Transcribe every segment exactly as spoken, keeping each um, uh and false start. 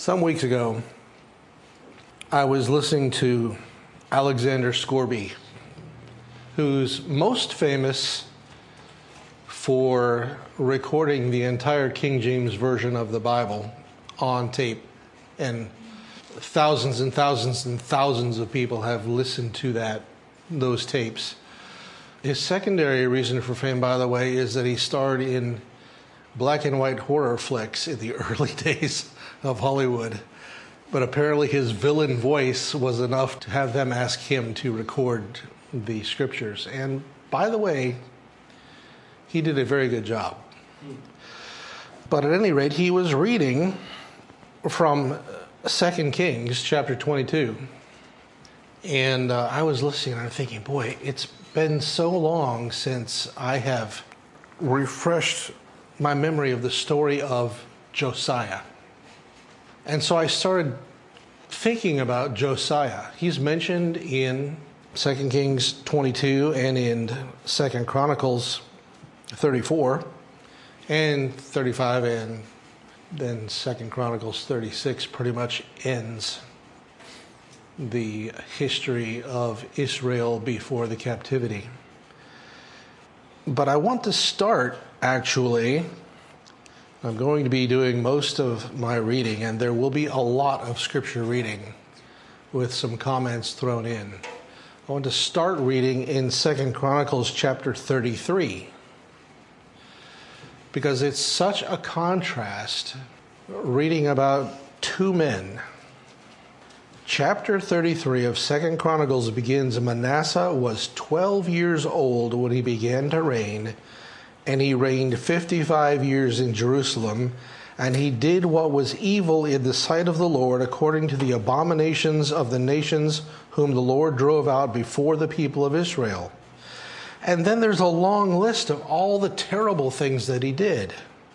Some weeks ago, I was listening to Alexander Scourby, who's most famous for recording the entire King James Version of the Bible on tape. And thousands and thousands and thousands of people have listened to that, those tapes. His secondary reason for fame, by the way, is that he starred in black and white horror flicks in the early days of Hollywood. But apparently his villain voice was enough to have them ask him to record the scriptures. And by the way, he did a very good job. But at any rate, he was reading from Second Kings chapter twenty-two. And uh, I was listening and I'm thinking, boy, it's been so long since I have refreshed my memory of the story of Josiah. And so I started thinking about Josiah. He's mentioned in Second Kings twenty-two and in Second Chronicles thirty-four and thirty-five, and then Second Chronicles thirty-six pretty much ends the history of Israel before the captivity. But I want to start, actually, I'm going to be doing most of my reading, and there will be a lot of scripture reading with some comments thrown in. I want to start reading in Second Chronicles chapter thirty-three, because it's such a contrast reading about two men. Chapter thirty-three of Second Chronicles begins, Manasseh was twelve years old when he began to reign, and he reigned fifty-five years in Jerusalem, and he did what was evil in the sight of the Lord, according to the abominations of the nations whom the Lord drove out before the people of Israel. And then there's a long list of all the terrible things that he did,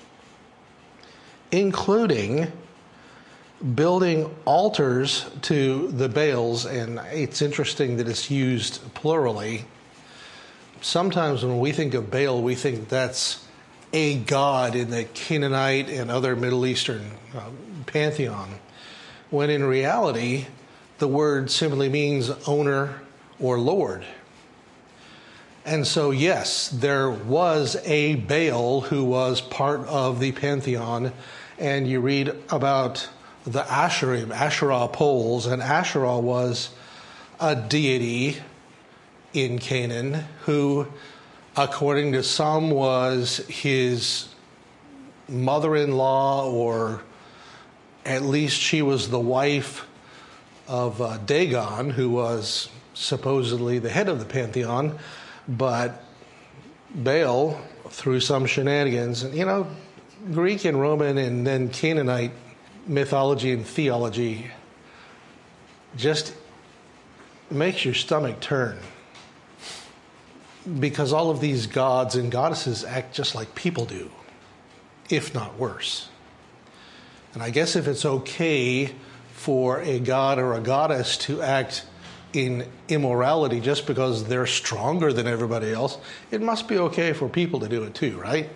including building altars to the Baals, and it's interesting that it's used plurally. Sometimes when we think of Baal, we think that's a god in the Canaanite and other Middle Eastern uh, pantheon, when in reality, the word simply means owner or lord. And so, yes, there was a Baal who was part of the pantheon, and you read about the Asherim, Asherah poles, and Asherah was a deity in Canaan who, according to some, was his mother-in-law, or at least she was the wife of uh, Dagon, who was supposedly the head of the pantheon. But Baal, through some shenanigans, and you know, Greek and Roman and then Canaanite mythology and theology just makes your stomach turn, because all of these gods and goddesses act just like people do, if not worse. And I guess if it's okay for a god or a goddess to act in immorality just because they're stronger than everybody else, it must be okay for people to do it too, right?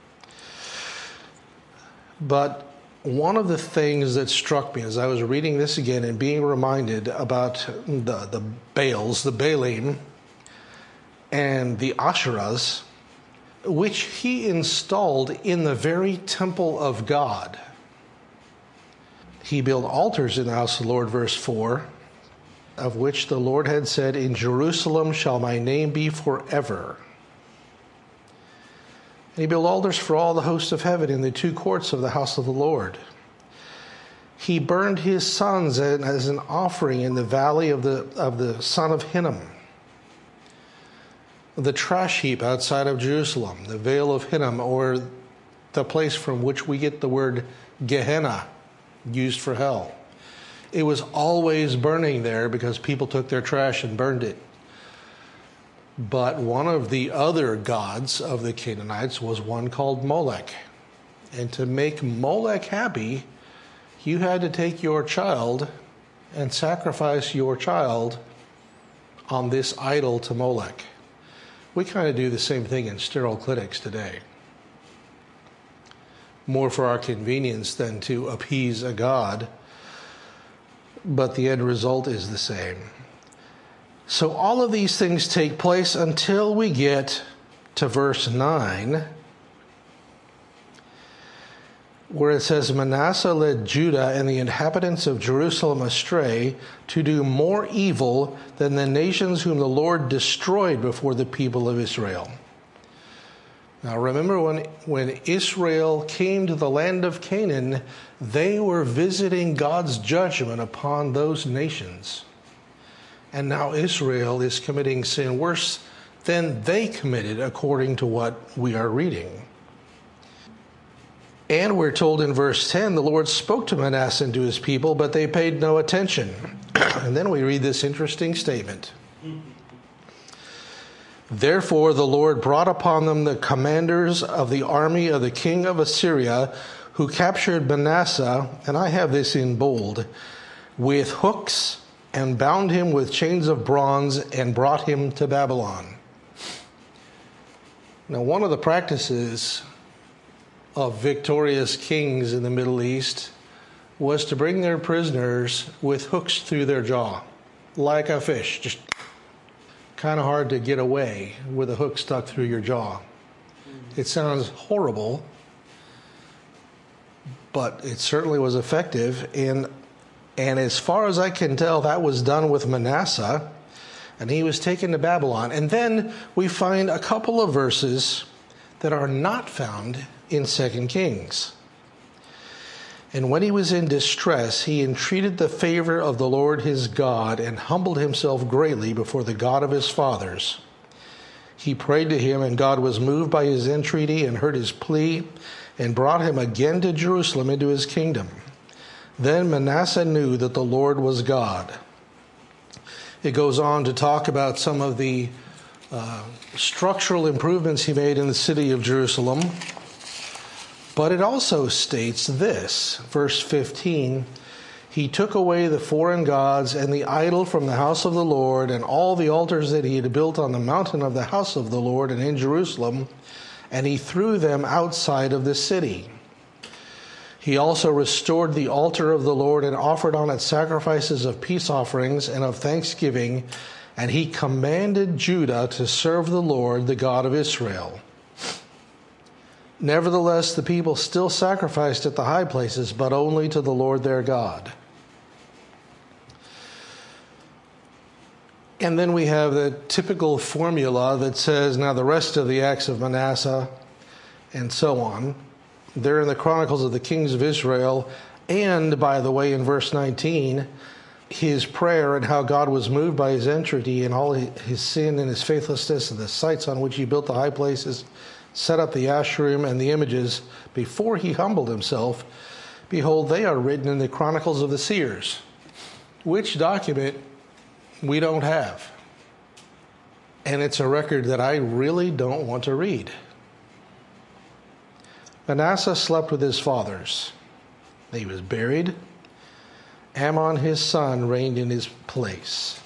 But one of the things that struck me as I was reading this again and being reminded about the, the Baals, the Baalim, and the Asherahs, which he installed in the very temple of God. He built altars in the house of the Lord, verse four, of which the Lord had said, in Jerusalem shall my name be forever. And he built altars for all the hosts of heaven in the two courts of the house of the Lord. He burned his sons as an offering in the valley of the, of the son of Hinnom, the trash heap outside of Jerusalem, the Vale of Hinnom, or the place from which we get the word Gehenna, used for hell. It was always burning there because people took their trash and burned it. But one of the other gods of the Canaanites was one called Molech. And to make Molech happy, you had to take your child and sacrifice your child on this idol to Molech. We kind of do the same thing in sterile clinics today. More for our convenience than to appease a god. but the end result is the same. So all of these things take place until we get to verse nine, where it says, Manasseh led Judah and the inhabitants of Jerusalem astray to do more evil than the nations whom the Lord destroyed before the people of Israel. Now remember, when, when Israel came to the land of Canaan, they were visiting God's judgment upon those nations. And now Israel is committing sin worse than they committed, according to what we are reading. And we're told in verse ten, the Lord spoke to Manasseh and to his people, but they paid no attention. And then we read this interesting statement. Therefore the Lord brought upon them the commanders of the army of the king of Assyria, who captured Manasseh, and I have this in bold, with hooks, and bound him with chains of bronze, and brought him to Babylon. Now, one of the practices of victorious kings in the Middle East was to bring their prisoners with hooks through their jaw, like a fish. Just kind of hard to get away with a hook stuck through your jaw. It sounds horrible, but it certainly was effective. And, and as far as I can tell, that was done with Manasseh, and he was taken to Babylon. And then we find a couple of verses that are not found in Second Kings. And when he was in distress, he entreated the favor of the Lord his God and humbled himself greatly before the God of his fathers. He prayed to him, and God was moved by his entreaty and heard his plea and brought him again to Jerusalem into his kingdom. Then Manasseh knew that the Lord was God. It goes on to talk about some of the uh, structural improvements he made in the city of Jerusalem. But it also states this, verse fifteen, he took away the foreign gods and the idol from the house of the Lord, and all the altars that he had built on the mountain of the house of the Lord and in Jerusalem, and he threw them outside of the city. He also restored the altar of the Lord and offered on it sacrifices of peace offerings and of thanksgiving, and he commanded Judah to serve the Lord, the God of Israel. Nevertheless, the people still sacrificed at the high places, but only to the Lord their God. And then we have the typical formula that says, now the rest of the acts of Manasseh, and so on. They're in the Chronicles of the Kings of Israel. And, by the way, in verse nineteen, his prayer and how God was moved by his entreaty and all his sin and his faithlessness and the sites on which he built the high places, set up the Asherim and the images before he humbled himself. Behold, they are written in the Chronicles of the Seers, which document we don't have. And it's a record that I really don't want to read. Manasseh slept with his fathers. He was buried. Ammon, his son, reigned in his place.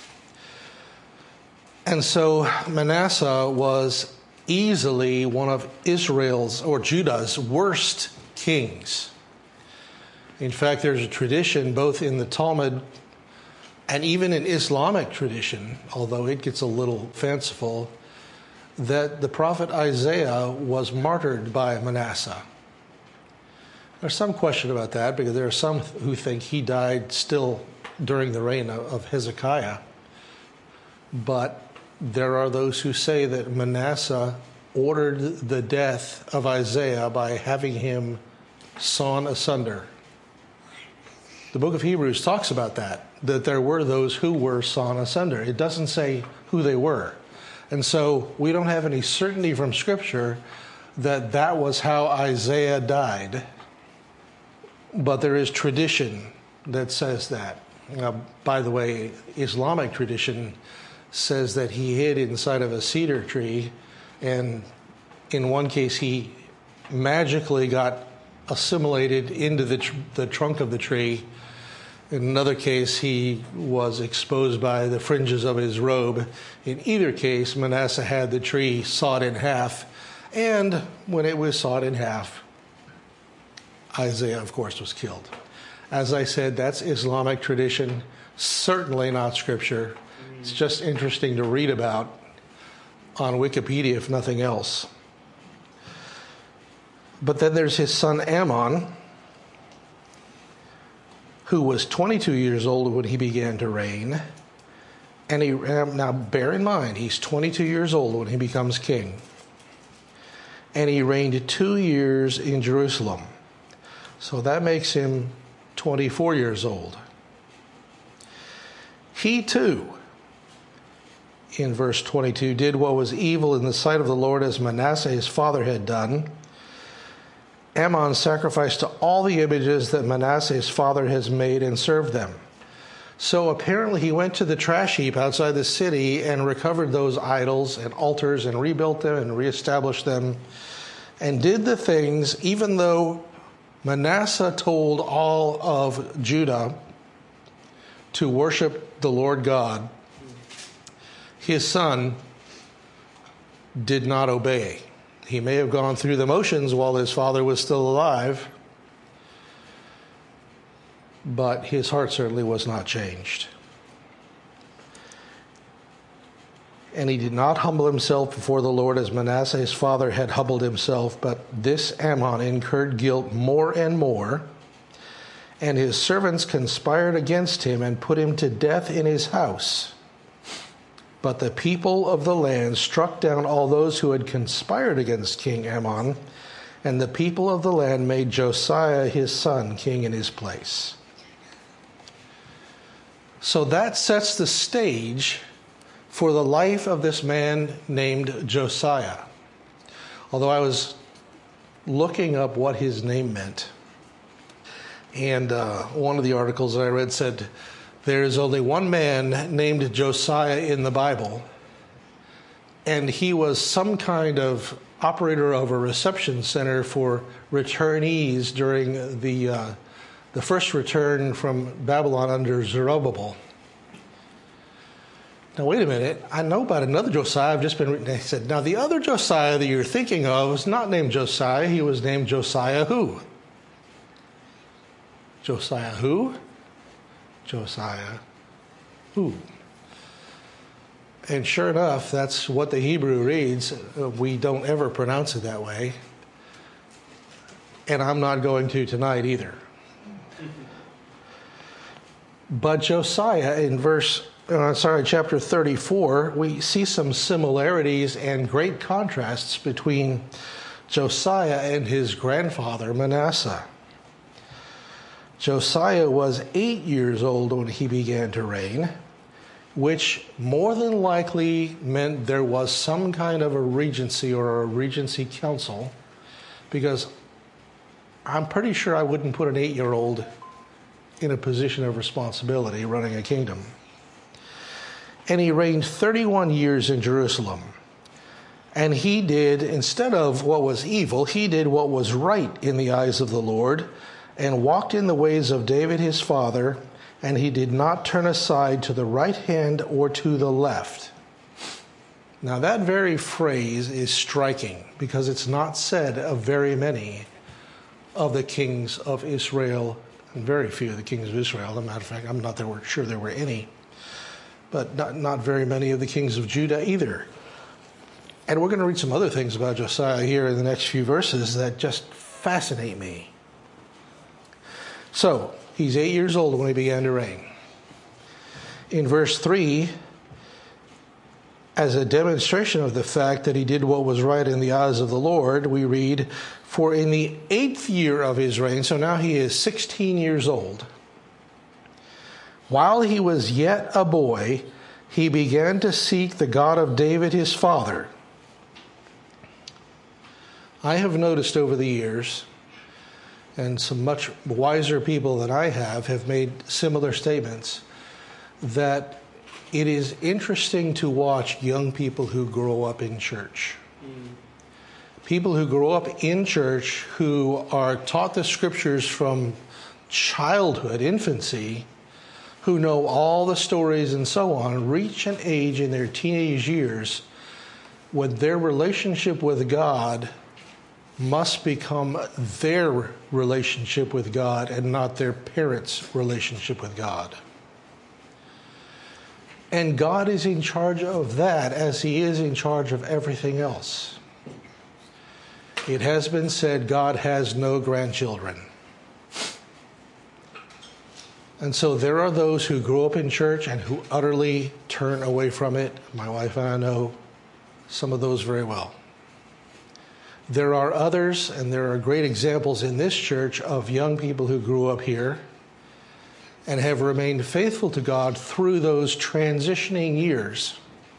And so Manasseh was easily one of Israel's or Judah's worst kings. In fact, there's a tradition both in the Talmud and even in Islamic tradition, although it gets a little fanciful, that the prophet Isaiah was martyred by Manasseh. There's some question about that, because there are some who think he died still during the reign of Hezekiah. But there are those who say that Manasseh ordered the death of Isaiah by having him sawn asunder. The book of Hebrews talks about that, that there were those who were sawn asunder. It doesn't say who they were. And so we don't have any certainty from Scripture that that was how Isaiah died. But there is tradition that says that. Now, by the way, Islamic tradition says that he hid inside of a cedar tree, and in one case he magically got assimilated into the, tr- the trunk of the tree. In another case, he was exposed by the fringes of his robe. In either case, Manasseh had the tree sawed in half, and when it was sawed in half, Isaiah, of course, was killed. As I said, that's Islamic tradition, certainly not scripture. It's just interesting to read about on Wikipedia, if nothing else. But then there's his son Ammon, who was twenty-two years old when he began to reign. And he, now bear in mind, he's twenty-two years old when he becomes king. And he reigned two years in Jerusalem. So that makes him twenty-four years old. He too, in verse twenty-two, did what was evil in the sight of the Lord, as Manasseh his father had done. Ammon sacrificed to all the images that Manasseh his father has made and served them. So apparently he went to the trash heap outside the city and recovered those idols and altars and rebuilt them and reestablished them and did the things, even though Manasseh told all of Judah to worship the Lord God, his son did not obey. He may have gone through the motions while his father was still alive, but his heart certainly was not changed. And he did not humble himself before the Lord as Manasseh his father had humbled himself, but this Ammon incurred guilt more and more, and his servants conspired against him and put him to death in his house. But the people of the land struck down all those who had conspired against King Ammon, and the people of the land made Josiah his son king in his place. So that sets the stage for the life of this man named Josiah. Although I was looking up what his name meant, and uh, one of the articles that I read said, there is only one man named Josiah in the Bible, and he was some kind of operator of a reception center for returnees during the uh, the first return from Babylon under Zerubbabel. Now, wait a minute. I know about another Josiah. I've just been reading. They said, now the other Josiah that you're thinking of was not named Josiah. He was named Josiah who? Josiah who? Josiah who? And sure enough, that's what the Hebrew reads. We don't ever pronounce it that way. And I'm not going to tonight either. But Josiah, in verse, uh, sorry, chapter thirty-four, we see some similarities and great contrasts between Josiah and his grandfather Manasseh. Josiah was eight years old when he began to reign, which more than likely meant there was some kind of a regency or a regency council, because I'm pretty sure I wouldn't put an eight-year-old in a position of responsibility running a kingdom. And he reigned thirty-one years in Jerusalem. And he did, instead of what was evil, he did what was right in the eyes of the Lord, and walked in the ways of David his father, and he did not turn aside to the right hand or to the left. Now that very phrase is striking, because it's not said of very many of the kings of Israel, and very few of the kings of Israel. As a matter of fact, I'm not there were, sure there were any, but not, not very many of the kings of Judah either. And we're going to read some other things about Josiah here in the next few verses that just fascinate me. So, he's eight years old when he began to reign. In verse three, as a demonstration of the fact that he did what was right in the eyes of the Lord, we read, for in the eighth year of his reign, so now he is sixteen years old, while he was yet a boy, he began to seek the God of David his father. I have noticed over the years, and some much wiser people than I have have made similar statements, that it is interesting to watch young people who grow up in church. Mm. People who grow up in church, who are taught the scriptures from childhood, infancy, who know all the stories and so on, reach an age in their teenage years when their relationship with God must become their relationship with God and not their parents' relationship with God. And God is in charge of that as he is in charge of everything else. It has been said God has no grandchildren. And so there are those who grew up in church and who utterly turn away from it. My wife and I know some of those very well. There are others, and there are great examples in this church of young people who grew up here and have remained faithful to God through those transitioning years,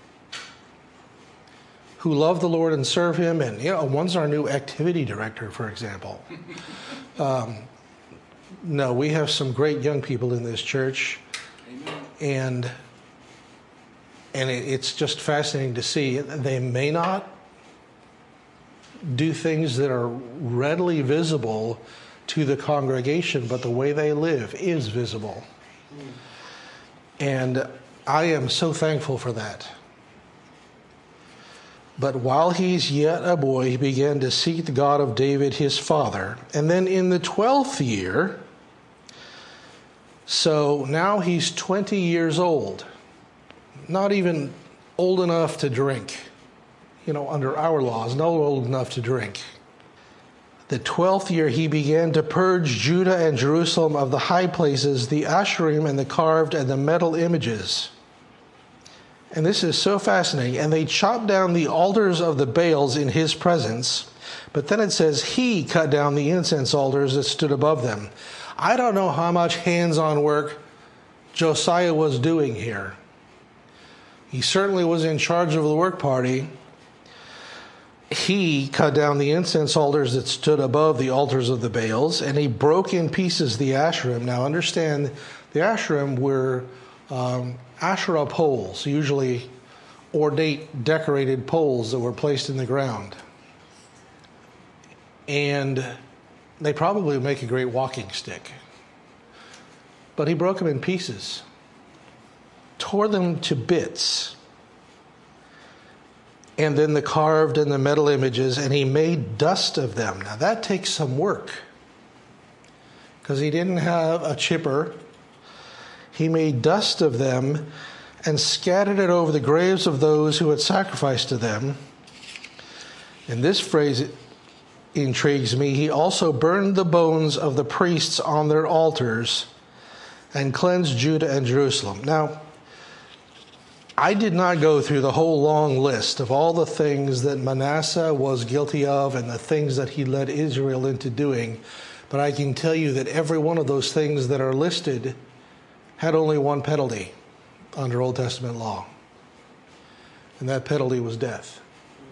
who love the Lord and serve him. And, you know, one's our new activity director, for example. Um, no, we have some great young people in this church. Amen. And, and it, it's just fascinating to see. They may not do things that are readily visible to the congregation, but the way they live is visible. And I am so thankful for that. But while he's yet a boy, he began to seek the God of David his father. And then in the twelfth year, so now he's twenty years old, not even old enough to drink. You know, under our laws, not old enough to drink. The twelfth year he began to purge Judah and Jerusalem of the high places, the Asherim and the carved and the metal images. And this is so fascinating. And they chopped down the altars of the Baals in his presence. But then it says he cut down the incense altars that stood above them. I don't know how much hands-on work Josiah was doing here. He certainly was in charge of the work party. He cut down the incense altars that stood above the altars of the Baals, and he broke in pieces the Asherim. Now understand, the Asherim were um, Asherah poles, usually ornate, decorated poles that were placed in the ground. And they probably make a great walking stick. But he broke them in pieces, tore them to bits. And then the carved and the metal images, and he made dust of them. Now that takes some work, because he didn't have a chipper. He made dust of them and scattered it over the graves of those who had sacrificed to them. And this phrase intrigues me. He also burned the bones of the priests on their altars and cleansed Judah and Jerusalem. Now, I did not go through the whole long list of all the things that Manasseh was guilty of and the things that he led Israel into doing, but I can tell you that every one of those things that are listed had only one penalty under Old Testament law, and that penalty was death.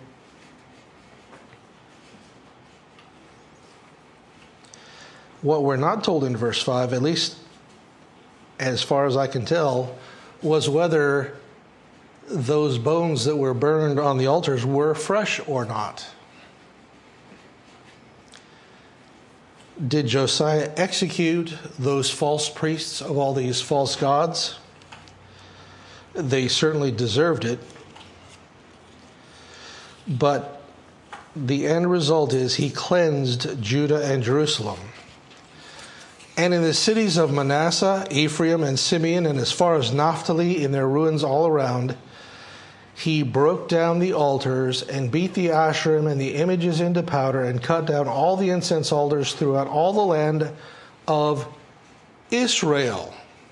What we're not told in verse five, at least as far as I can tell, was whether those bones that were burned on the altars were fresh or not. Did Josiah execute those false priests of all these false gods? They certainly deserved it. But the end result is he cleansed Judah and Jerusalem. And in the cities of Manasseh, Ephraim, and Simeon, and as far as Naphtali, in their ruins all around, he broke down the altars and beat the Asherim and the images into powder and cut down all the incense altars throughout all the land of Israel.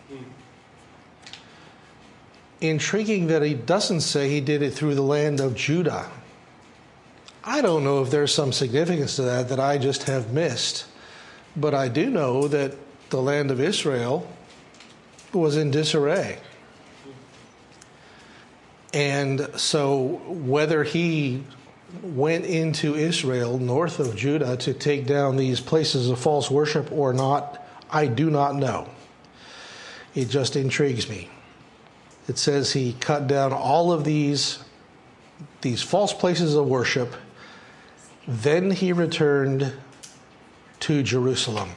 Intriguing that he doesn't say he did it through the land of Judah. I don't know if there's some significance to that that I just have missed, but I do know that the land of Israel was in disarray. And so whether he went into Israel, north of Judah, to take down these places of false worship or not, I do not know. It just intrigues me. It says he cut down all of these, these false places of worship. Then he returned to Jerusalem.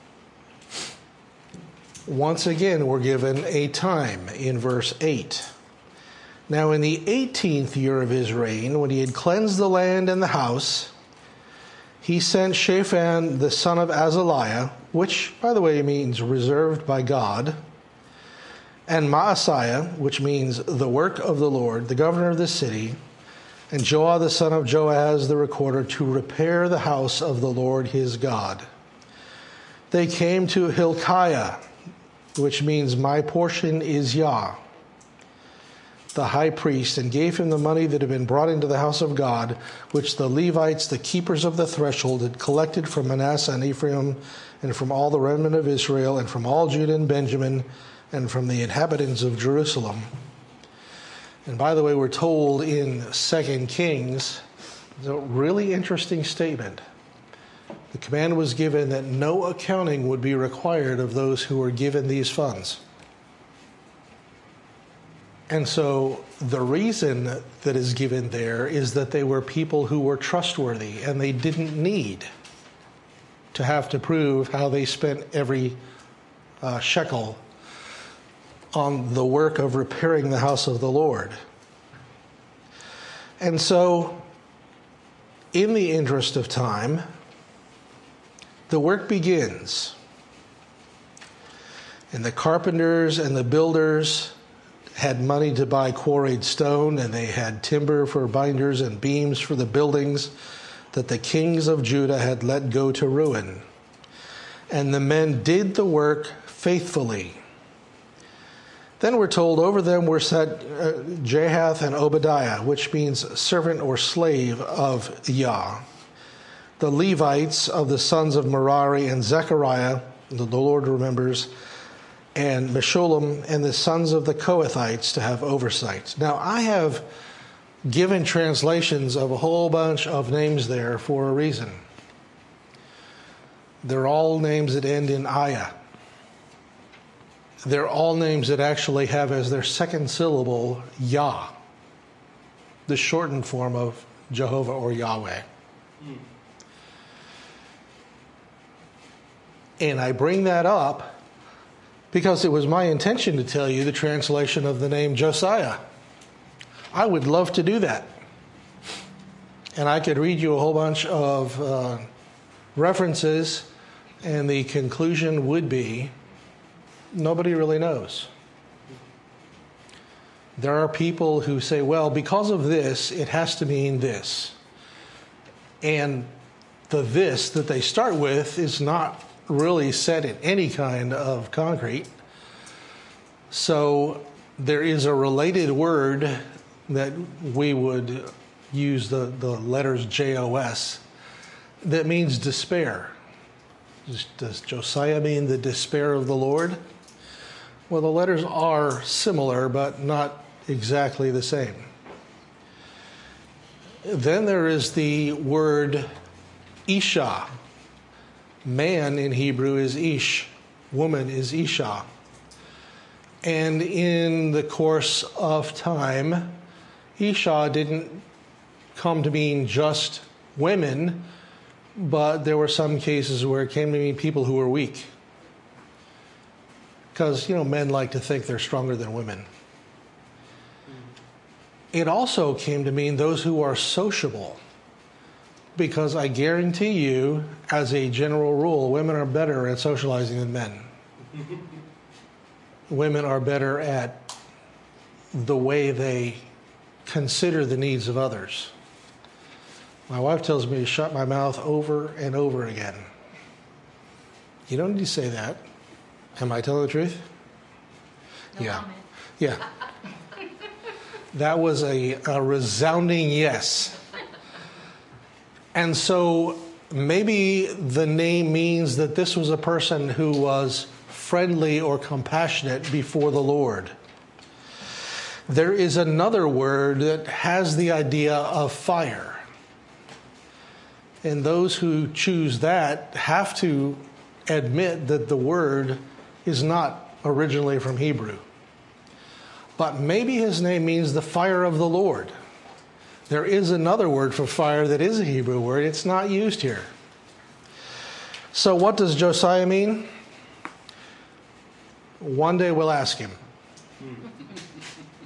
Once again, we're given a time in verse eight. Now in the eighteenth year of his reign, when he had cleansed the land and the house, he sent Shaphan the son of Azaliah, which, by the way, means reserved by God, and Maaseiah, which means the work of the Lord, the governor of the city, and Joah the son of Joahaz the recorder, to repair the house of the Lord his God. They came to Hilkiah, which means my portion is Yah, the high priest, and gave him the money that had been brought into the house of God, which the Levites, the keepers of the threshold, had collected from Manasseh and Ephraim, and from all the remnant of Israel, and from all Judah and Benjamin, and from the inhabitants of Jerusalem. And by the way, we're told in Second Kings, it's a really interesting statement. The command was given that no accounting would be required of those who were given these funds. And so the reason that is given there is that they were people who were trustworthy, and they didn't need to have to prove how they spent every uh, shekel on the work of repairing the house of the Lord. And so, in the interest of time, the work begins. And the carpenters and the builders had money to buy quarried stone, and they had timber for binders and beams for the buildings that the kings of Judah had let go to ruin. And the men did the work faithfully. Then we're told over them were set uh, Jahath and Obadiah, which means servant or slave of Yah. The Levites of the sons of Merari, and Zechariah, the Lord remembers, and Meshullam, and the sons of the Kohathites to have oversight. Now, I have given translations of a whole bunch of names there for a reason. They're all names that end in ayah. They're all names that actually have as their second syllable Yah, the shortened form of Jehovah or Yahweh. Mm. And I bring that up because it was my intention to tell you the translation of the name Josiah. I would love to do that. And I could read you a whole bunch of uh, references, and the conclusion would be nobody really knows. There are people who say, well, because of this, it has to mean this. And the this that they start with is not really set in any kind of concrete. So there is a related word that we would use the, the letters J O S that means despair. Does Josiah mean the despair of the Lord? Well, the letters are similar, but not exactly the same. Then there is the word Isha. Man in Hebrew is Ish. Woman is Isha. And in the course of time, Isha didn't come to mean just women, but there were some cases where it came to mean people who were weak. Because, you know, men like to think they're stronger than women. It also came to mean those who are sociable. Because I guarantee you, as a general rule, women are better at socializing than men. Women are better at the way they consider the needs of others. My wife tells me to shut my mouth over and over again. You don't need to say that. Am I telling the truth? No yeah. comment. Yeah. That was a, a resounding yes. And so maybe the name means that this was a person who was friendly or compassionate before the Lord. There is another word that has the idea of fire. And those who choose that have to admit that the word is not originally from Hebrew. But maybe his name means the fire of the Lord. There is another word for fire that is a Hebrew word. It's not used here. So what does Josiah mean? One day we'll ask him.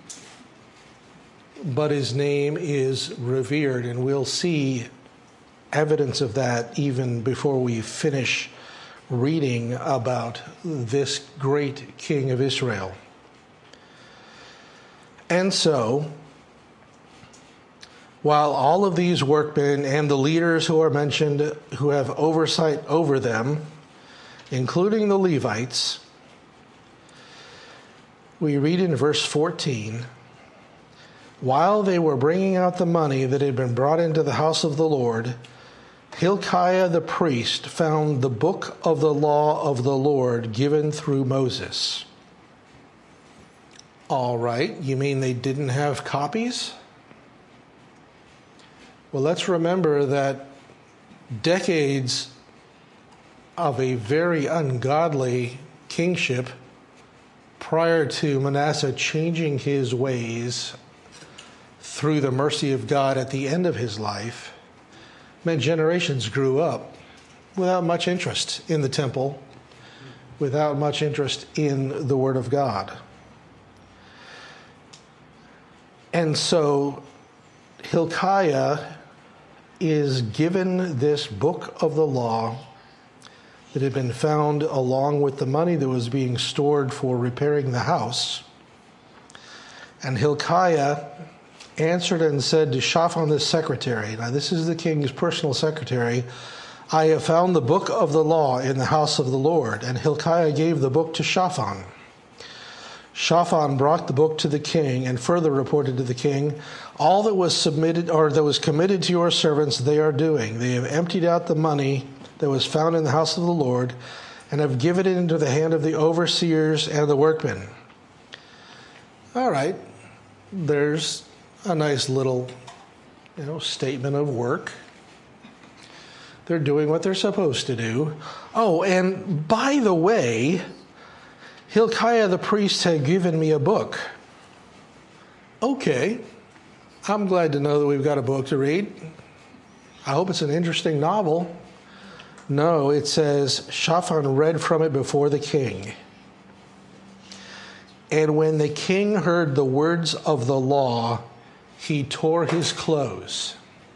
But his name is revered, and we'll see evidence of that even before we finish reading about this great king of Israel. And so, while all of these workmen and the leaders who are mentioned, who have oversight over them, including the Levites, we read in verse fourteen, while they were bringing out the money that had been brought into the house of the Lord, Hilkiah the priest found the book of the law of the Lord given through Moses. All right, you mean they didn't have copies? Well, let's remember that decades of a very ungodly kingship prior to Manasseh changing his ways through the mercy of God at the end of his life, meant generations grew up without much interest in the temple, without much interest in the Word of God. And so Hilkiah is given this book of the law that had been found along with the money that was being stored for repairing the house. And Hilkiah answered and said to Shaphan the secretary, now this is the king's personal secretary, I have found the book of the law in the house of the Lord. And Hilkiah gave the book to Shaphan. Shaphan brought the book to the king and further reported to the king, all that was submitted or that was committed to your servants they are doing. They have emptied out the money that was found in the house of the Lord and have given it into the hand of the overseers and the workmen. All right, there's a nice little, you know, statement of work. They're doing what they're supposed to do. Oh, and by the way, Hilkiah the priest had given me a book. Okay, I'm glad to know that we've got a book to read. I hope it's an interesting novel. No, it says, Shaphan read from it before the king. And when the king heard the words of the law, he tore his clothes.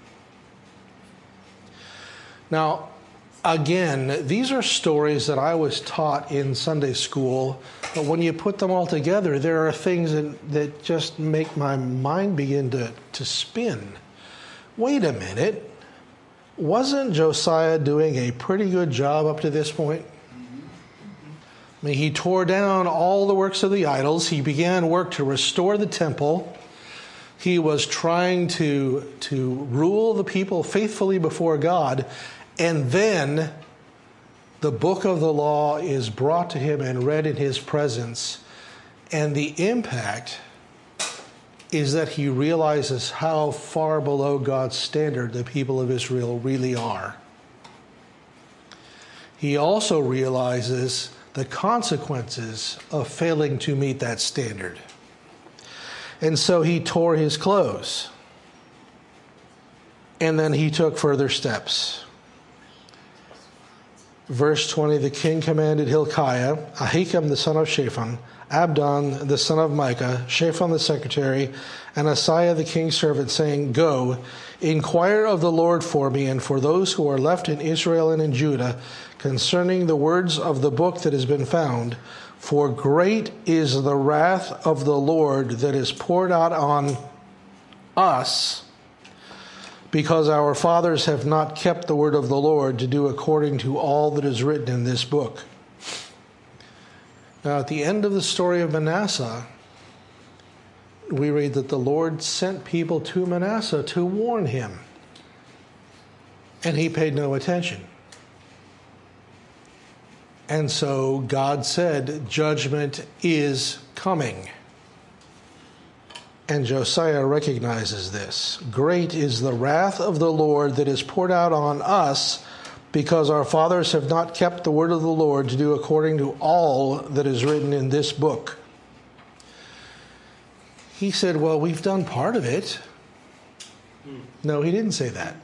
Now, again, these are stories that I was taught in Sunday school, but when you put them all together, there are things that, that just make my mind begin to, to spin. Wait a minute. Wasn't Josiah doing a pretty good job up to this point? I mean, he tore down all the works of the idols. He began work to restore the temple. He was trying to, to rule the people faithfully before God. And then the book of the law is brought to him and read in his presence. And the impact is that he realizes how far below God's standard the people of Israel really are. He also realizes the consequences of failing to meet that standard. And so he tore his clothes. And then he took further steps. Verse twenty, the king commanded Hilkiah, Ahikam the son of Shaphan, Abdon the son of Micah, Shaphan the secretary, and Asaiah the king's servant, saying, go, inquire of the Lord for me and for those who are left in Israel and in Judah concerning the words of the book that has been found, for great is the wrath of the Lord that is poured out on us, because our fathers have not kept the word of the Lord to do according to all that is written in this book. Now, at the end of the story of Manasseh, we read that the Lord sent people to Manasseh to warn him, and he paid no attention. And so God said, judgment is coming. And Josiah recognizes this. Great is the wrath of the Lord that is poured out on us, because our fathers have not kept the word of the Lord to do according to all that is written in this book. He said, well, we've done part of it. No, he didn't say that.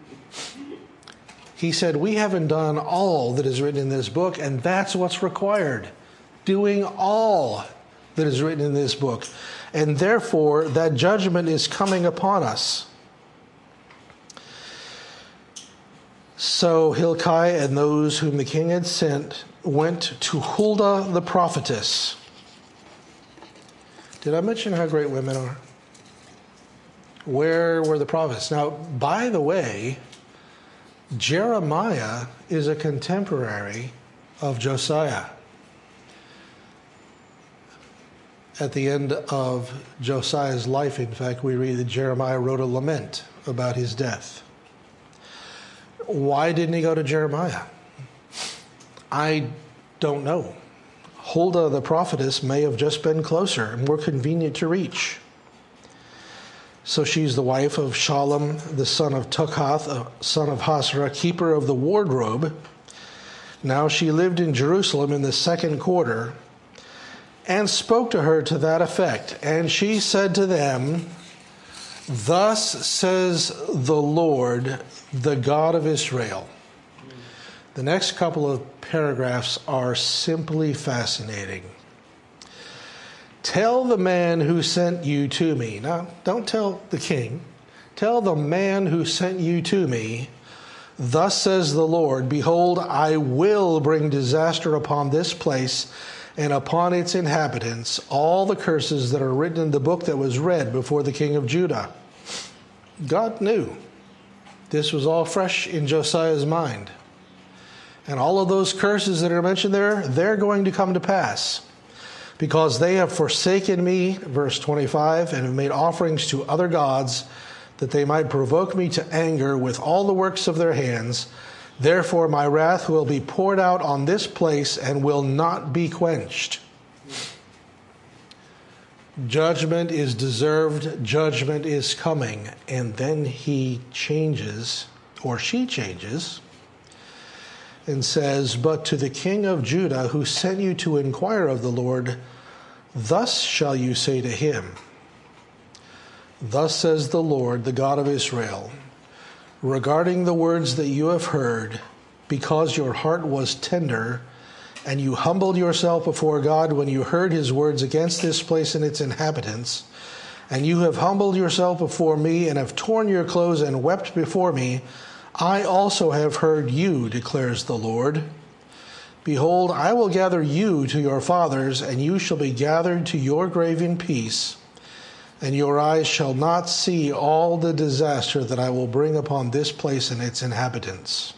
He said, we haven't done all that is written in this book, and that's what's required. Doing all that is written in this book. And therefore, that judgment is coming upon us. So Hilkiah and those whom the king had sent went to Huldah the prophetess. Did I mention how great women are? Where were the prophets? Now, by the way, Jeremiah is a contemporary of Josiah. At the end of Josiah's life, in fact, we read that Jeremiah wrote a lament about his death. Why didn't he go to Jeremiah? I don't know. Huldah the prophetess may have just been closer and more convenient to reach. So she's the wife of Shallum, the son of Tukhath, a son of Hasra, keeper of the wardrobe. Now she lived in Jerusalem in the second quarter, and spoke to her to that effect. And she said to them, "Thus says the Lord, the God of Israel." The next couple of paragraphs are simply fascinating. "Tell the man who sent you to me." Now, don't tell the king. Tell the man who sent you to me, "Thus says the Lord, behold, I will bring disaster upon this place and upon its inhabitants, all the curses that are written in the book that was read before the king of Judah." God knew. This was all fresh in Josiah's mind. And all of those curses that are mentioned there, they're going to come to pass. "Because they have forsaken me," verse twenty-five, "and have made offerings to other gods, that they might provoke me to anger with all the works of their hands. Therefore my wrath will be poured out on this place and will not be quenched." Judgment is deserved, judgment is coming. And then he changes, or she changes, and says, "But to the king of Judah, who sent you to inquire of the Lord, thus shall you say to him, Thus says the Lord, the God of Israel, regarding the words that you have heard, because your heart was tender, and you humbled yourself before God when you heard his words against this place and its inhabitants, and you have humbled yourself before me and have torn your clothes and wept before me, I also have heard you, declares the Lord. Behold, I will gather you to your fathers, and you shall be gathered to your grave in peace, and your eyes shall not see all the disaster that I will bring upon this place and its inhabitants."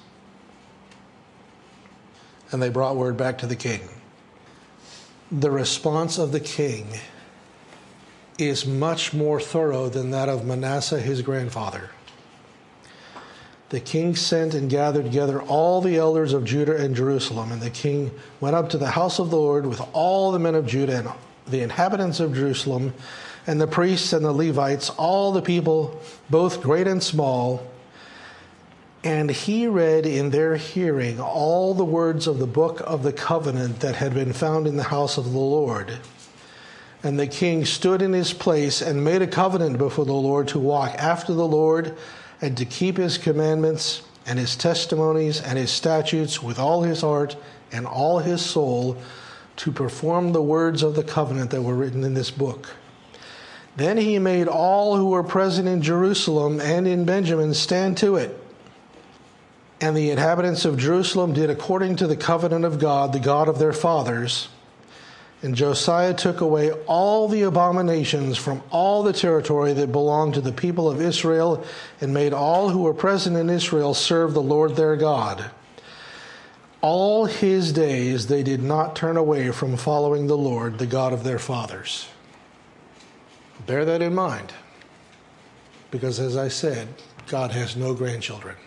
And they brought word back to the king. The response of the king is much more thorough than that of Manasseh, his grandfather. The king sent and gathered together all the elders of Judah and Jerusalem, and the king went up to the house of the Lord with all the men of Judah and the inhabitants of Jerusalem, and the priests and the Levites, all the people, both great and small. And he read in their hearing all the words of the book of the covenant that had been found in the house of the Lord. And the king stood in his place and made a covenant before the Lord to walk after the Lord and to keep his commandments and his testimonies and his statutes with all his heart and all his soul, to perform the words of the covenant that were written in this book. Then he made all who were present in Jerusalem and in Benjamin stand to it. And the inhabitants of Jerusalem did according to the covenant of God, the God of their fathers. And Josiah took away all the abominations from all the territory that belonged to the people of Israel, and made all who were present in Israel serve the Lord their God. All his days they did not turn away from following the Lord, the God of their fathers. Bear that in mind, because as I said, God has no grandchildren.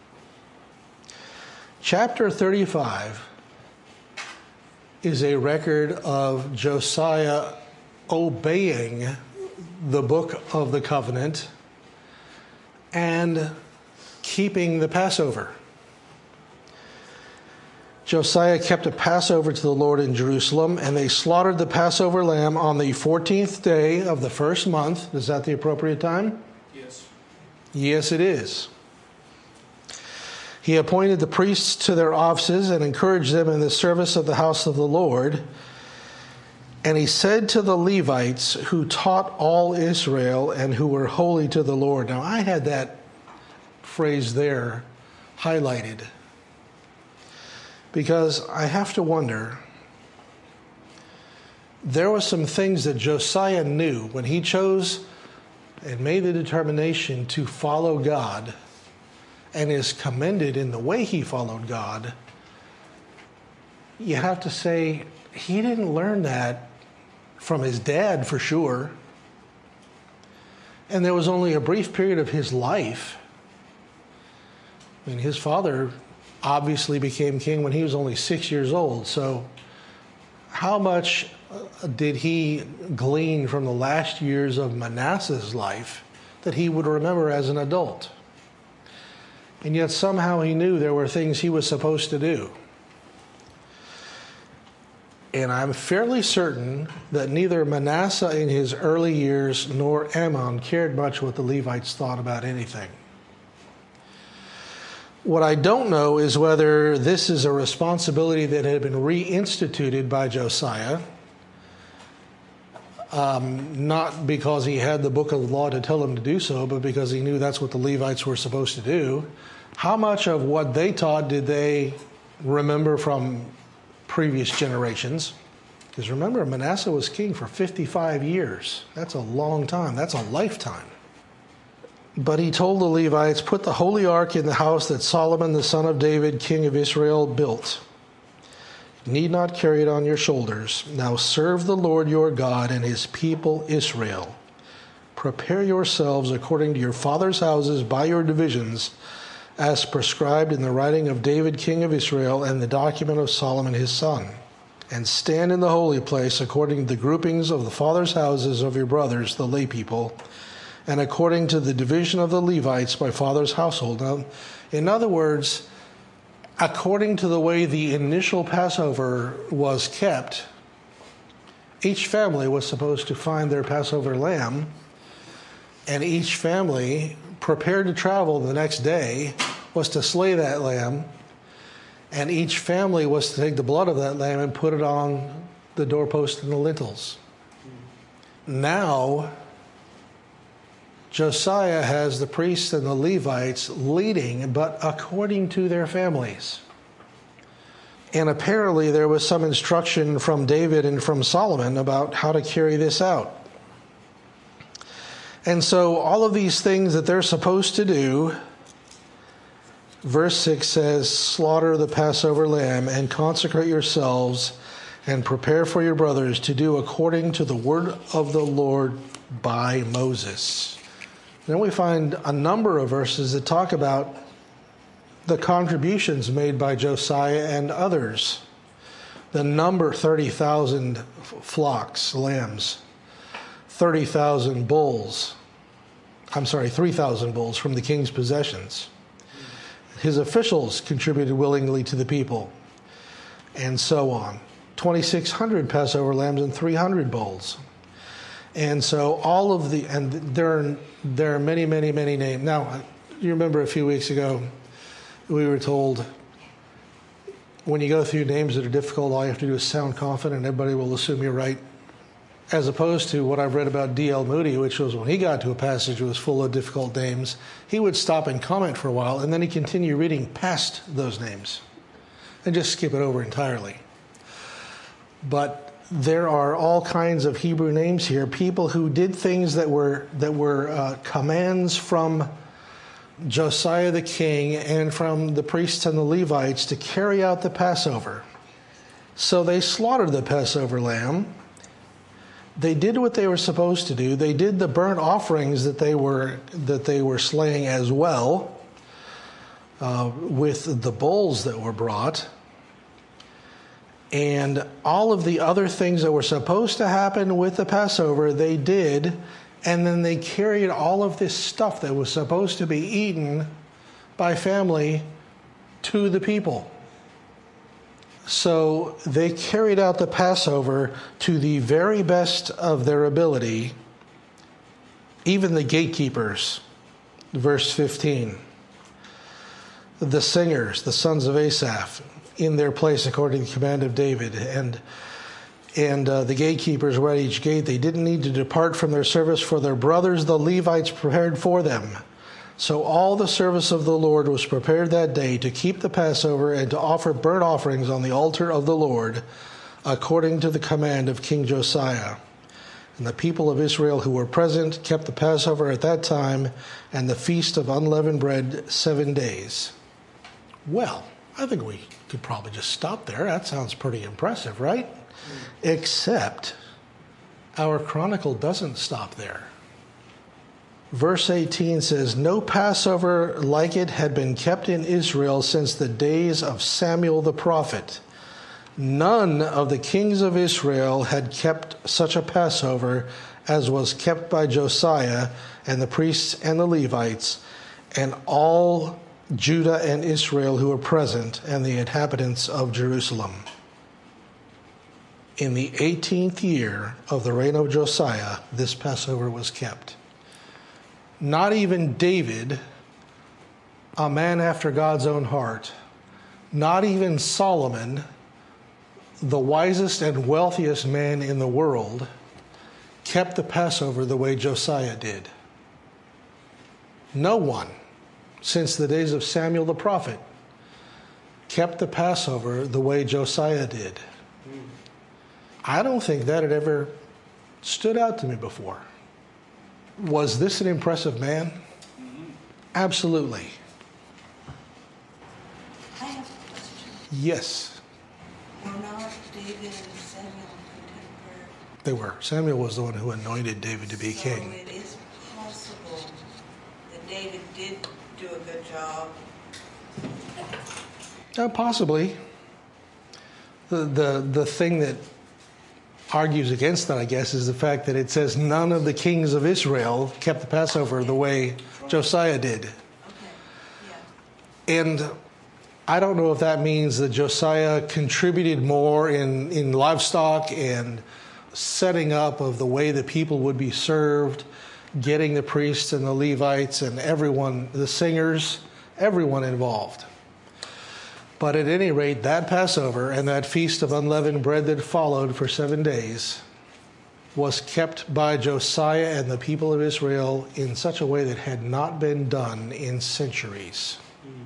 Chapter thirty-five is a record of Josiah obeying the book of the covenant and keeping the Passover. Josiah kept a Passover to the Lord in Jerusalem, and they slaughtered the Passover lamb on the fourteenth day of the first month. Is that the appropriate time? Yes. Yes, it is. He appointed the priests to their offices and encouraged them in the service of the house of the Lord. And he said to the Levites who taught all Israel and who were holy to the Lord. Now, I had that phrase there highlighted. Because I have to wonder, there were some things that Josiah knew when he chose and made the determination to follow God and is commended in the way he followed God. You have to say, he didn't learn that from his dad for sure. And there was only a brief period of his life. I mean, his father obviously became king when he was only six years old. So how much did he glean from the last years of Manasseh's life that he would remember as an adult? And yet somehow he knew there were things he was supposed to do. And I'm fairly certain that neither Manasseh in his early years nor Amon cared much what the Levites thought about anything. What I don't know is whether this is a responsibility that had been reinstituted by Josiah, um, not because he had the book of the law to tell him to do so, but because he knew that's what the Levites were supposed to do. How much of what they taught did they remember from previous generations? Because remember, Manasseh was king for fifty-five years. That's a long time. That's a lifetime. But he told the Levites, put the holy ark in the house that Solomon, the son of David, king of Israel, built. You need not carry it on your shoulders. Now serve the Lord your God and his people Israel. Prepare yourselves according to your father's houses by your divisions, as prescribed in the writing of David, king of Israel, and the document of Solomon his son. And stand in the holy place according to the groupings of the fathers' houses of your brothers, the lay people, and according to the division of the Levites by father's household. Now, in other words, according to the way the initial Passover was kept, each family was supposed to find their Passover lamb, and each family prepared to travel the next day was to slay that lamb, and each family was to take the blood of that lamb and put it on the doorpost and the lintels. Now, Josiah has the priests and the Levites leading, but according to their families. And apparently there was some instruction from David and from Solomon about how to carry this out. And so all of these things that they're supposed to do, verse six says, slaughter the Passover lamb and consecrate yourselves and prepare for your brothers to do according to the word of the Lord by Moses. Then we find a number of verses that talk about the contributions made by Josiah and others. The number, thirty thousand flocks, lambs, thirty thousand bulls. I'm sorry, three thousand bulls from the king's possessions. His officials contributed willingly to the people, and so on. twenty-six hundred Passover lambs and three hundred bulls. And so all of the, and there are, there are many, many, many names. Now, you remember a few weeks ago, we were told when you go through names that are difficult, all you have to do is sound confident and everybody will assume you're right. As opposed to what I've read about D L Moody, which was when he got to a passage that was full of difficult names, he would stop and comment for a while and then he'd continue reading past those names and just skip it over entirely. But there are all kinds of Hebrew names here, people who did things that were that were uh, commands from Josiah the king and from the priests and the Levites to carry out the Passover. So they slaughtered the Passover lamb. They did what they were supposed to do. They did the burnt offerings that they were that they were slaying as well, uh, with the bulls that were brought. And all of the other things that were supposed to happen with the Passover, they did. And then they carried all of this stuff that was supposed to be eaten by family to the people. So they carried out the Passover to the very best of their ability, even the gatekeepers. Verse fifteen. The singers, the sons of Asaph, in their place according to the command of David, and and uh, the gatekeepers were at each gate. They didn't need to depart from their service, for their brothers the Levites prepared for them. So all the service of the Lord was prepared that day to keep the Passover and to offer burnt offerings on the altar of the Lord, according to the command of King Josiah. And the people of Israel who were present kept the Passover at that time and the feast of unleavened bread seven days. Well, I think we could probably just stop there. That sounds pretty impressive, right? Mm-hmm. Except our chronicle doesn't stop there. Verse eighteen says, no Passover like it had been kept in Israel since the days of Samuel the prophet. None of the kings of Israel had kept such a Passover as was kept by Josiah and the priests and the Levites and all Judah and Israel who were present and the inhabitants of Jerusalem. In the eighteenth year of the reign of Josiah, this Passover was kept. Not even David, a man after God's own heart, not even Solomon, the wisest and wealthiest man in the world, kept the Passover the way Josiah did. No one, since the days of Samuel the prophet, kept the Passover the way Josiah did. I don't think that had ever stood out to me before. Was this an impressive man? Mm-hmm. Absolutely. I have a question. Yes. Were not David and Samuel contemporary? They were. Samuel was the one who anointed David to be so king. It is possible that David did do a good job. Uh, possibly. The, the the thing that argues against that, I guess, is the fact that it says none of the kings of Israel kept the Passover the way Josiah did. Okay. Yeah. And I don't know if that means that Josiah contributed more in, in livestock and setting up of the way the people would be served, getting the priests and the Levites and everyone, the singers, everyone involved. But at any rate, that Passover and that feast of unleavened bread that followed for seven days was kept by Josiah and the people of Israel in such a way that had not been done in centuries.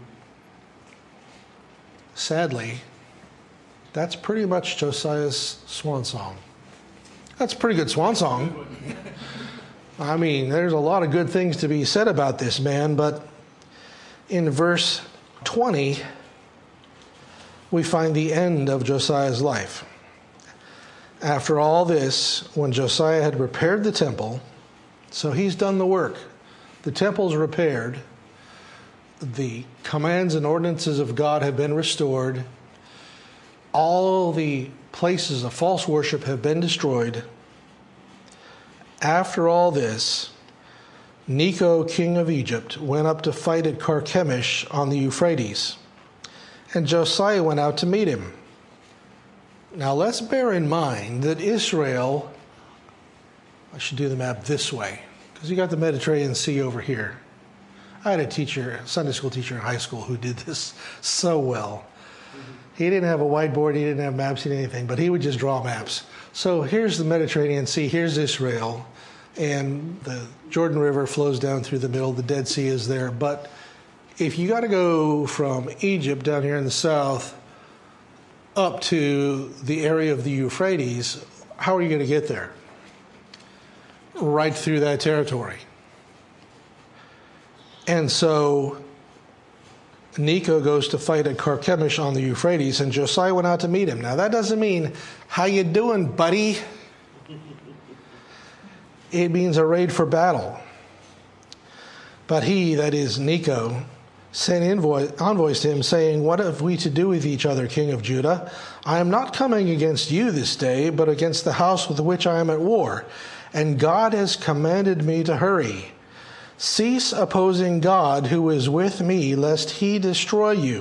Sadly, that's pretty much Josiah's swan song. That's a pretty good swan song. I mean, there's a lot of good things to be said about this man, but in verse twenty, we find the end of Josiah's life. After all this, when Josiah had repaired the temple, so he's done the work. The temple's repaired. The commands and ordinances of God have been restored. All the places of false worship have been destroyed. After all this, Necho, king of Egypt, went up to fight at Carchemish on the Euphrates. And Josiah went out to meet him. Now let's bear in mind that Israel, I should do the map this way, because you got the Mediterranean Sea over here. I had a teacher, a Sunday school teacher in high school who did this so well. Mm-hmm. He didn't have a whiteboard, he didn't have maps, he didn't anything, but he would just draw maps. So here's the Mediterranean Sea, here's Israel, and the Jordan River flows down through the middle, the Dead Sea is there, but if you got to go from Egypt down here in the south up to the area of the Euphrates, how are you going to get there? Right through that territory. And so Necho goes to fight at Carchemish on the Euphrates, and Josiah went out to meet him. Now that doesn't mean, how you doing, buddy? It means arrayed for battle. But he, that is Necho, sent envoys to him, saying, what have we to do with each other, king of Judah? I am not coming against you this day, but against the house with which I am at war. And God has commanded me to hurry. Cease opposing God who is with me, lest he destroy you.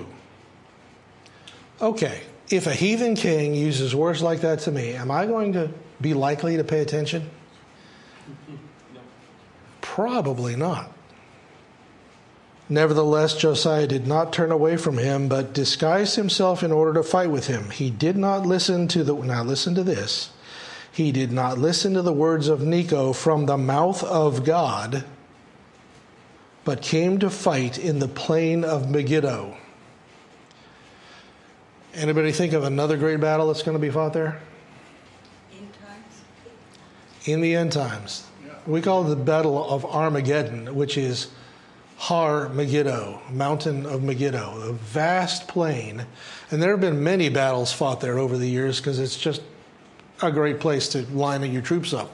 Okay, if a heathen king uses words like that to me, am I going to be likely to pay attention? No. Probably not. Nevertheless, Josiah did not turn away from him, but disguised himself in order to fight with him. He did not listen to the, now listen to this. He did not listen to the words of Necho from the mouth of God, but came to fight in the plain of Megiddo. Anybody think of another great battle that's going to be fought there? End times? In the end times. We call it the Battle of Armageddon, which is Har Megiddo, Mountain of Megiddo, a vast plain. And there have been many battles fought there over the years because it's just a great place to line your troops up.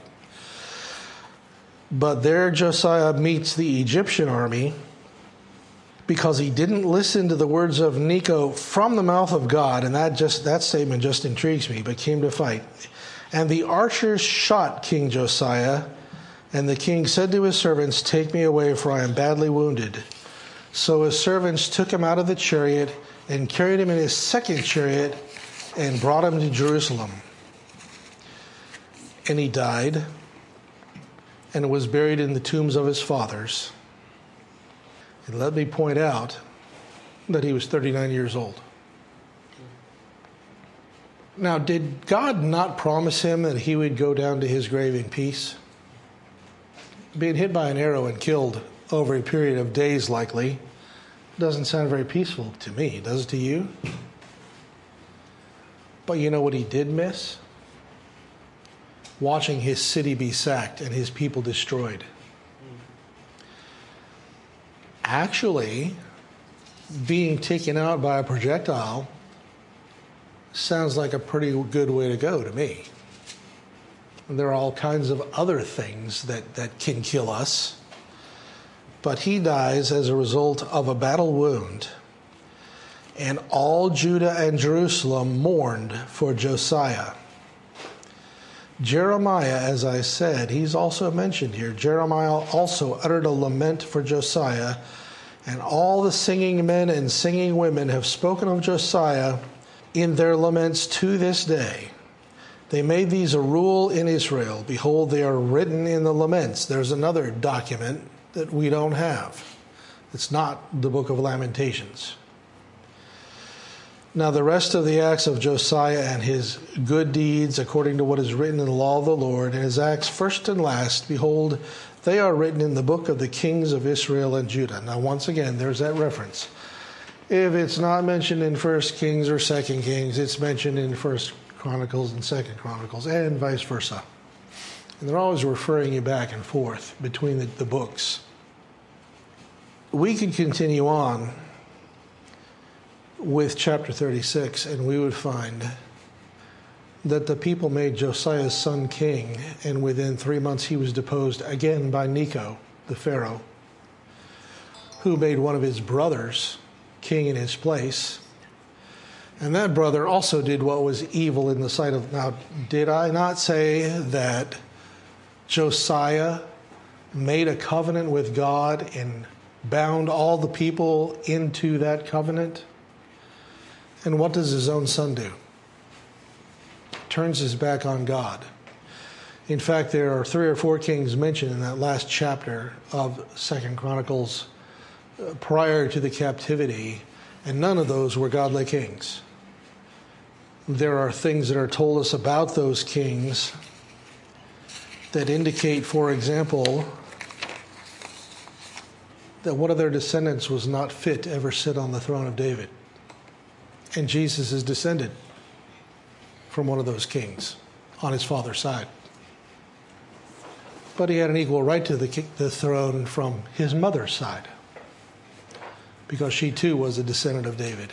But there Josiah meets the Egyptian army because he didn't listen to the words of Necho from the mouth of God, and that just that statement just intrigues me, but came to fight. And the archers shot King Josiah, and the king said to his servants, "Take me away, for I am badly wounded." So his servants took him out of the chariot and carried him in his second chariot and brought him to Jerusalem. And he died and was buried in the tombs of his fathers. And let me point out that he was thirty-nine years old. Now, did God not promise him that he would go down to his grave in peace? Being hit by an arrow and killed over a period of days likely doesn't sound very peaceful to me, does it to you? But you know what he did miss? Watching his city be sacked and his people destroyed. Actually, being taken out by a projectile sounds like a pretty good way to go to me. And there are all kinds of other things that, that can kill us. But he dies as a result of a battle wound. And all Judah and Jerusalem mourned for Josiah. Jeremiah, as I said, he's also mentioned here. Jeremiah also uttered a lament for Josiah, and all the singing men and singing women have spoken of Josiah in their laments to this day. They made these a rule in Israel. Behold, they are written in the laments. There's another document that we don't have. It's not the book of Lamentations. Now the rest of the acts of Josiah and his good deeds, according to what is written in the law of the Lord, and his acts first and last, behold, they are written in the book of the kings of Israel and Judah. Now once again, there's that reference. If it's not mentioned in First Kings or Second Kings, it's mentioned in First Chronicles and Second Chronicles, and vice versa. And they're always referring you back and forth between the, the books. We could continue on with chapter thirty-six, and we would find that the people made Josiah's son king, and within three months he was deposed again by Necho, the Pharaoh, who made one of his brothers king in his place. And that brother also did what was evil in the sight of... Now, did I not say that Josiah made a covenant with God and bound all the people into that covenant? And what does his own son do? Turns his back on God. In fact, there are three or four kings mentioned in that last chapter of Second Chronicles uh, prior to the captivity, and none of those were godly kings. There are things that are told us about those kings that indicate, for example, that one of their descendants was not fit to ever sit on the throne of David. And Jesus is descended from one of those kings on his father's side. But he had an equal right to the, the throne from his mother's side, because she too was a descendant of David.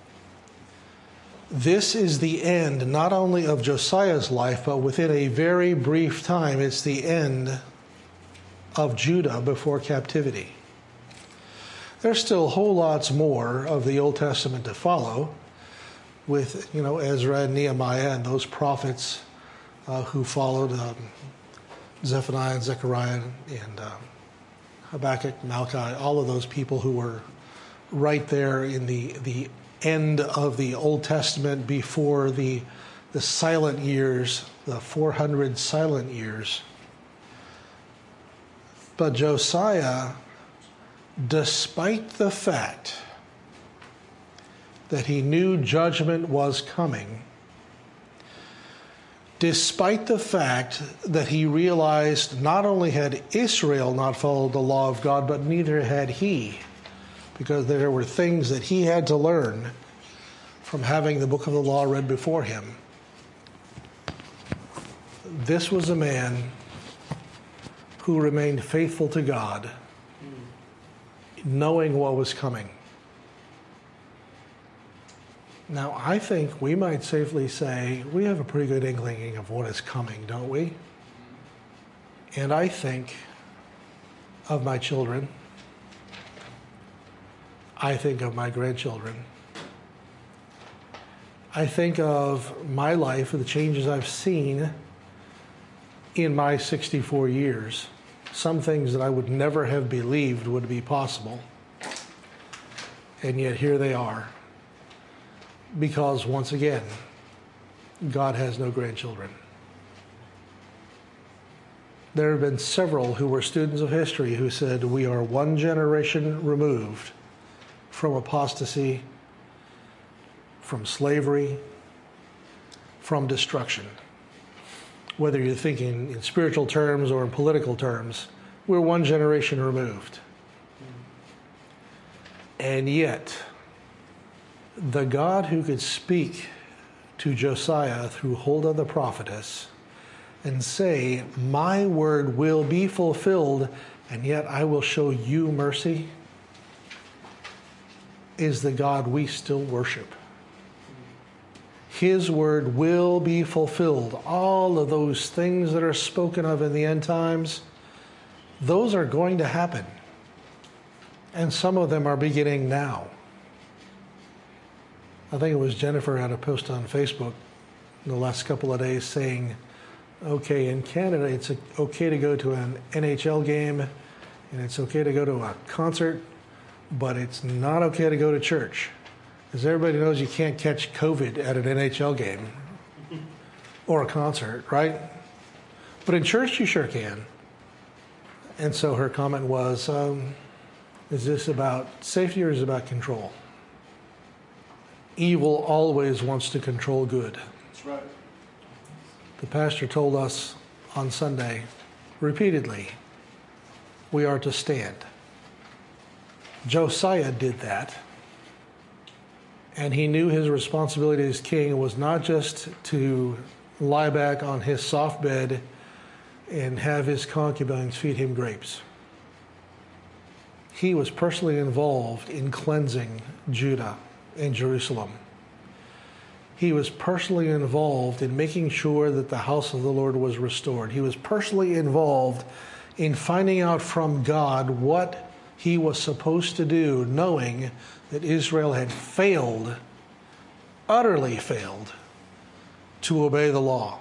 This is the end not only of Josiah's life, but within a very brief time, it's the end of Judah before captivity. There's still whole lots more of the Old Testament to follow, with, you know, Ezra and Nehemiah and those prophets uh, who followed, um, Zephaniah and Zechariah and uh, Habakkuk, Malachi, all of those people who were right there in the the end of the Old Testament before the the silent years, the four hundred silent years. But Josiah, despite the fact that he knew judgment was coming, despite the fact that he realized not only had Israel not followed the law of God, but neither had he, because there were things that he had to learn from having the book of the law read before him. This was a man who remained faithful to God, knowing what was coming. Now, I think we might safely say we have a pretty good inkling of what is coming, don't we? And I think of my children. I think of my grandchildren. I think of my life and the changes I've seen in my sixty-four years. Some things that I would never have believed would be possible. And yet here they are. Because once again, God has no grandchildren. There have been several who were students of history who said we are one generation removed from apostasy, from slavery, from destruction. Whether you're thinking in spiritual terms or in political terms, we're one generation removed. And yet, the God who could speak to Josiah through Huldah the prophetess and say, my word will be fulfilled, and yet I will show you mercy, is the God we still worship. His word will be fulfilled. All of those things that are spoken of in the end times, those are going to happen. And some of them are beginning now. I think it was Jennifer had a post on Facebook in the last couple of days saying, okay, in Canada it's okay to go to an N H L game and it's okay to go to a concert, but it's not okay to go to church. Because everybody knows you can't catch COVID at an N H L game or a concert, right? But in church you sure can. And so her comment was, um, is this about safety or is it about control? Evil always wants to control good. That's right. The pastor told us on Sunday, repeatedly, we are to stand. Josiah did that. And he knew his responsibility as king was not just to lie back on his soft bed and have his concubines feed him grapes. He was personally involved in cleansing Judah and Jerusalem. He was personally involved in making sure that the house of the Lord was restored. He was personally involved in finding out from God what he was supposed to do, knowing that Israel had failed, utterly failed, to obey the law.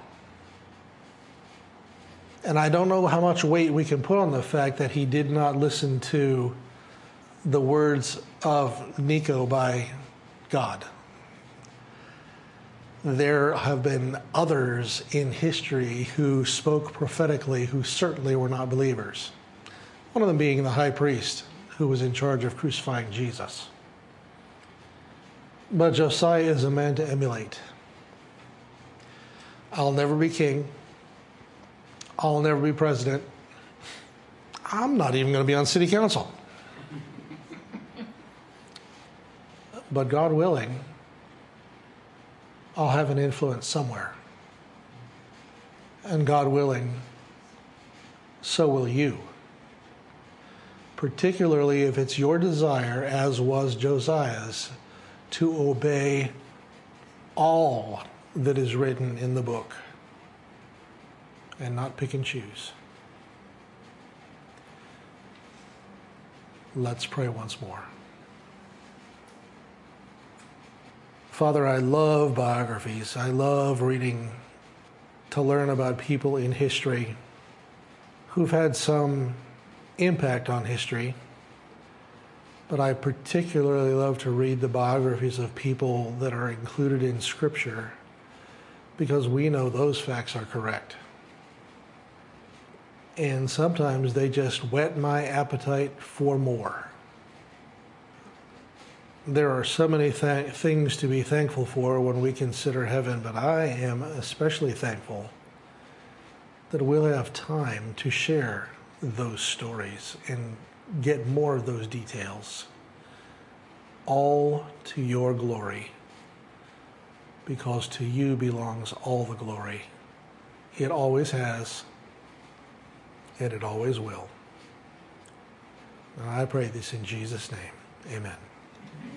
And I don't know how much weight we can put on the fact that he did not listen to the words of Necho by God. There have been others in history who spoke prophetically who certainly were not believers. One of them being the high priest who was in charge of crucifying Jesus. But Josiah is a man to emulate. I'll never be king. I'll never be president. I'm not even going to be on city council. But God willing, I'll have an influence somewhere. And God willing, so will you. Particularly if it's your desire, as was Josiah's, to obey all that is written in the book and not pick and choose. Let's pray once more. Father, I love biographies. I love reading to learn about people in history who've had some impact on history. But I particularly love to read the biographies of people that are included in Scripture because we know those facts are correct. And sometimes they just whet my appetite for more. there are so many th- things to be thankful for when we consider heaven, but I am especially thankful that we'll have time to share those stories and get more of those details, all to your glory, because to you belongs all the glory. It always has, and it always will. And I pray this in Jesus' name. Amen.